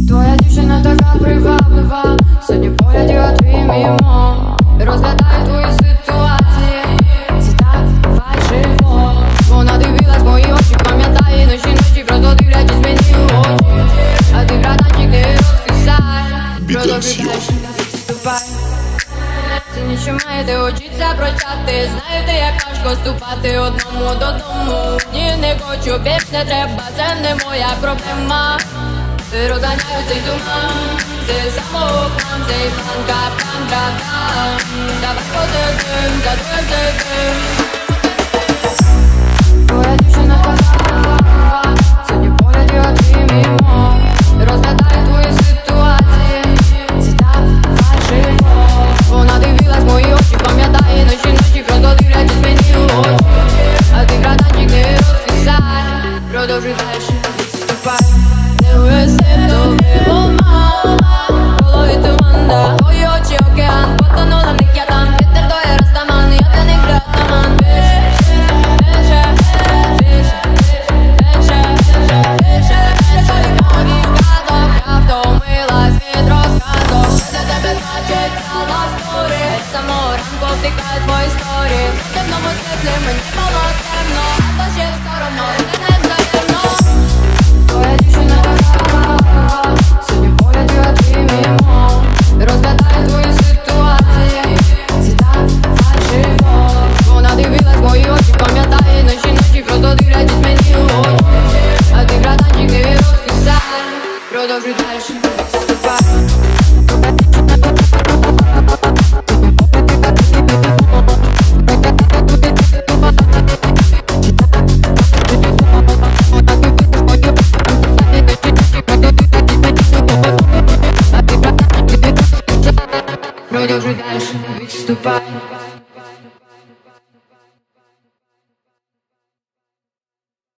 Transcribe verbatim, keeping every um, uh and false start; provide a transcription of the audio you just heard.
Твоя дівчина така приваблива, сьогодні поглядів твій мімо. Розглядаю твої ситуації, це так фальшиво. Вона дивилась в мої очі, пам'ятає ночі, ночі, просто дивлячись мені у очі. А ти братанчик не розкисай, продовжуй дальше, відступай. Це нічого маєте учиться прочати. Знаєте, як важко ступати одному додому. Ні, не хочу, більш не треба, це не моя проблема. Розганяю цей туман, це самообман, цей план, капкан, дракан. Давай посидим, задуєм цей дим. Твоя дівчина така, сьогодні поглядів твій мімо. Розглядаю твої ситуації, це так фальшиво. Вона дивилась в мої очі, пам'ятає ночі, ночі, просто дивлячись мені у очі. А ти братанчик не розкисай, продовжуй дальше, відступай. Голові туман, твої очі океан, потонула в них я там. Вітер то є растаман, я для них братаман. Більше, більше, більше, більше, більше, більше відмовів казок. Я втомилась від розказок. Що для тебе значить ця ластурі? Від самого ранку втикають мої історії. В темному світлі мені було темно, а то ще соромно, це не взаємно. Твоя дівчина така, сьогодні поглядів твій мімо. Розглядаю твої ситуації, це так фальшиво. Вона дивилась в мої очі, пам'ятає ночі, ночі, просто дивлячись мені у очі. А ти братанчик не розкисай, продовжуй дальше, відступай. Продовжуй дальше, відступай.